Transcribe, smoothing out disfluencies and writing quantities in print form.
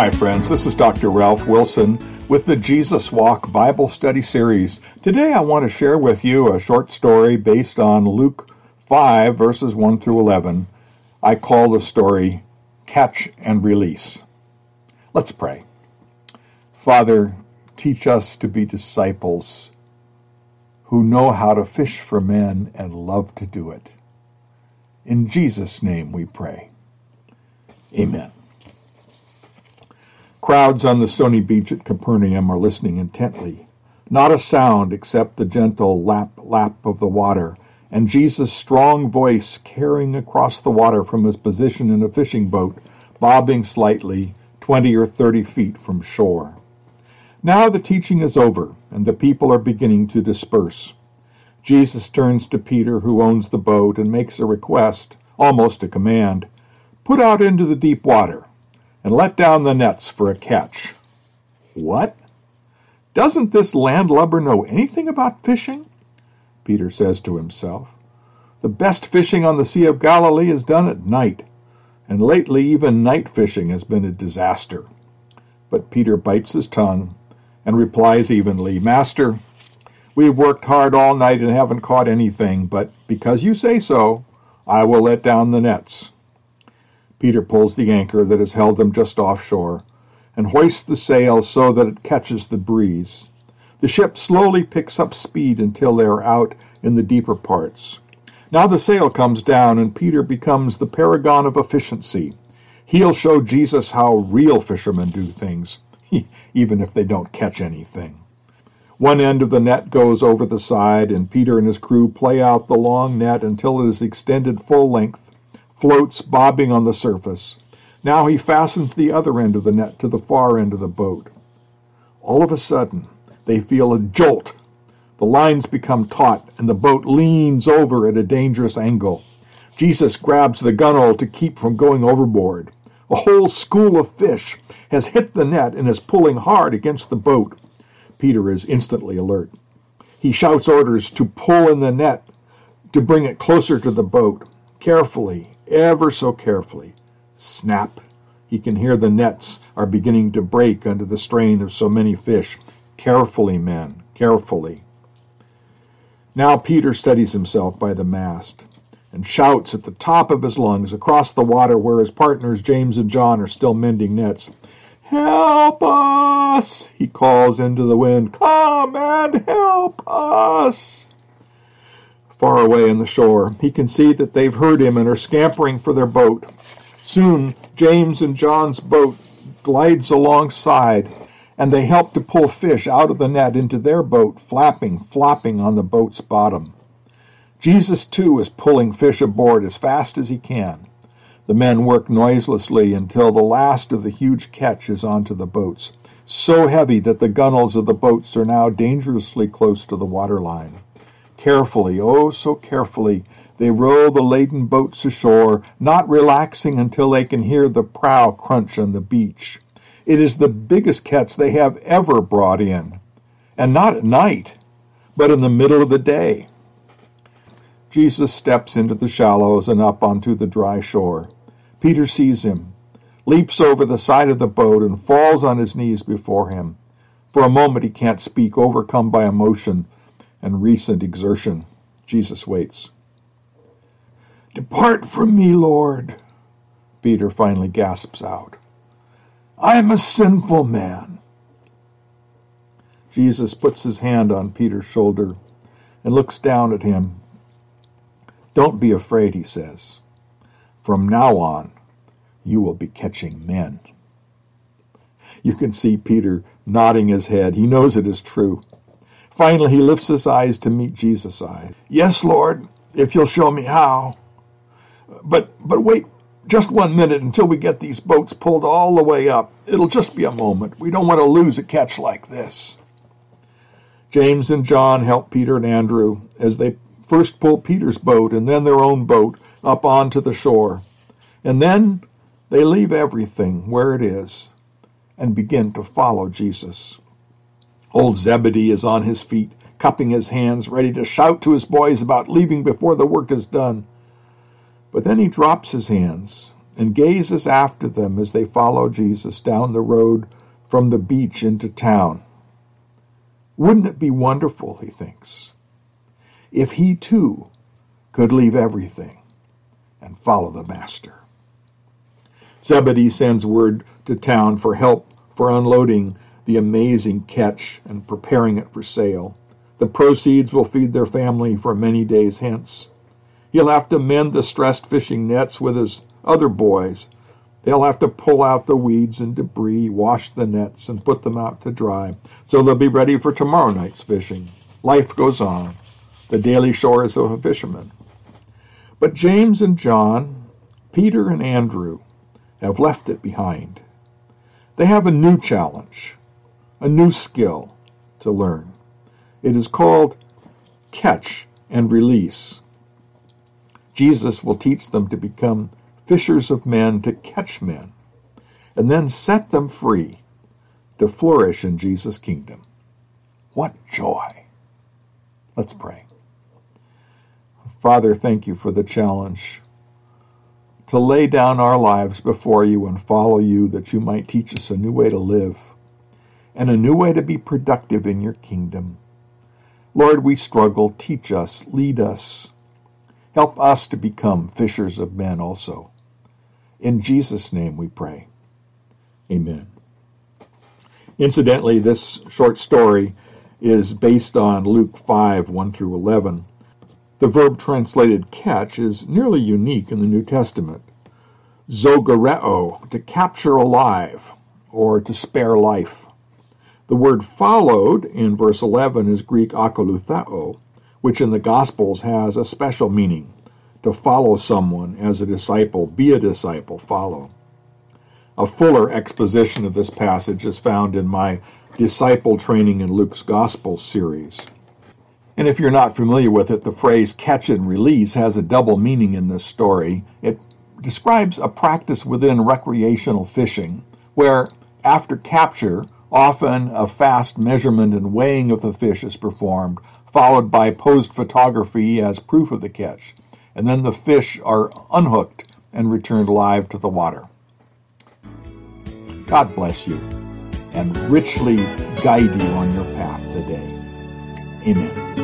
Hi friends, this is Dr. Ralph Wilson with the Jesus Walk Bible Study Series. Today I want to share with you a short story based on Luke 5 verses 1 through 11. I call the story Catch and Release. Let's pray. Father, teach us to be disciples who know how to fish for men and love to do it. In Jesus' name we pray. Amen. Crowds on the stony beach at Capernaum are listening intently. Not a sound except the gentle lap, lap of the water, and Jesus' strong voice carrying across the water from his position in a fishing boat, bobbing slightly 20 or 30 feet from shore. Now the teaching is over, and the people are beginning to disperse. Jesus turns to Peter, who owns the boat, and makes a request, almost a command. Put out into the deep water and let down the nets for a catch. What? Doesn't this landlubber know anything about fishing? Peter says to himself. The best fishing on the Sea of Galilee is done at night, and lately even night fishing has been a disaster. But Peter bites his tongue and replies evenly, Master, we've worked hard all night and haven't caught anything, but because you say so, I will let down the nets. Peter pulls the anchor that has held them just offshore and hoists the sail so that it catches the breeze. The ship slowly picks up speed until they are out in the deeper parts. Now the sail comes down and Peter becomes the paragon of efficiency. He'll show Jesus how real fishermen do things, even if they don't catch anything. One end of the net goes over the side, and Peter and his crew play out the long net until it is extended full length, floats bobbing on the surface. Now he fastens the other end of the net to the far end of the boat. All of a sudden, they feel a jolt. The lines become taut, and the boat leans over at a dangerous angle. Jesus grabs the gunwale to keep from going overboard. A whole school of fish has hit the net and is pulling hard against the boat. Peter is instantly alert. He shouts orders to pull in the net to bring it closer to the boat. Carefully, ever so carefully. Snap. He can hear the nets are beginning to break under the strain of so many fish. Carefully, men, carefully. Now Peter steadies himself by the mast and shouts at the top of his lungs across the water where his partners James and John are still mending nets. Help us! He calls into the wind. Come and help us! Far away on the shore, he can see that they've heard him and are scampering for their boat. Soon, James and John's boat glides alongside, and they help to pull fish out of the net into their boat, flopping on the boat's bottom. Jesus, too, is pulling fish aboard as fast as he can. The men work noiselessly until the last of the huge catch is onto the boats, so heavy that the gunwales of the boats are now dangerously close to the waterline. Carefully, oh so carefully, they row the laden boats ashore, not relaxing until they can hear the prow crunch on the beach. It is the biggest catch they have ever brought in, and not at night, but in the middle of the day. Jesus steps into the shallows and up onto the dry shore. Peter sees him, leaps over the side of the boat, and falls on his knees before him. For a moment he can't speak, overcome by emotion and recent exertion. Jesus waits. Depart from me, Lord, Peter finally gasps out. I am a sinful man. Jesus puts his hand on Peter's shoulder and looks down at him. Don't be afraid, he says. From now on, you will be catching men. You can see Peter nodding his head. He knows it is true. Finally, he lifts his eyes to meet Jesus' eyes. Yes, Lord, if you'll show me how. But wait just 1 minute until we get these boats pulled all the way up. It'll just be a moment. We don't want to lose a catch like this. James and John help Peter and Andrew as they first pull Peter's boat and then their own boat up onto the shore. And then they leave everything where it is and begin to follow Jesus. Old Zebedee is on his feet, cupping his hands, ready to shout to his boys about leaving before the work is done. But then he drops his hands and gazes after them as they follow Jesus down the road from the beach into town. Wouldn't it be wonderful, he thinks, if he too could leave everything and follow the Master? Zebedee sends word to town for help for unloading the amazing catch and preparing it for sale. The proceeds will feed their family for many days hence. He'll have to mend the stressed fishing nets with his other boys. They'll have to pull out the weeds and debris, wash the nets, and put them out to dry, so they'll be ready for tomorrow night's fishing. Life goes on, the daily chores of a fisherman. But James and John, Peter and Andrew have left it behind. They have a new challenge, a new skill to learn. It is called catch and release. Jesus will teach them to become fishers of men, to catch men, and then set them free to flourish in Jesus' kingdom. What joy! Let's pray. Father, thank you for the challenge to lay down our lives before you and follow you, that you might teach us a new way to live and a new way to be productive in your kingdom. Lord, we struggle. Teach us, lead us. Help us to become fishers of men also. In Jesus' name we pray. Amen. Incidentally, this short story is based on Luke 5, 1 through 11. The verb translated catch is nearly unique in the New Testament. Zogareo, to capture alive, or to spare life. The word followed in verse 11 is Greek akolutheo, which in the Gospels has a special meaning. To follow someone as a disciple, be a disciple, follow. A fuller exposition of this passage is found in my Disciple Training in Luke's Gospel series. And if you're not familiar with it, the phrase catch and release has a double meaning in this story. It describes a practice within recreational fishing, where after capture, often a fast measurement and weighing of the fish is performed, followed by posed photography as proof of the catch. And then the fish are unhooked and returned live to the water. God bless you and richly guide you on your path today. Amen.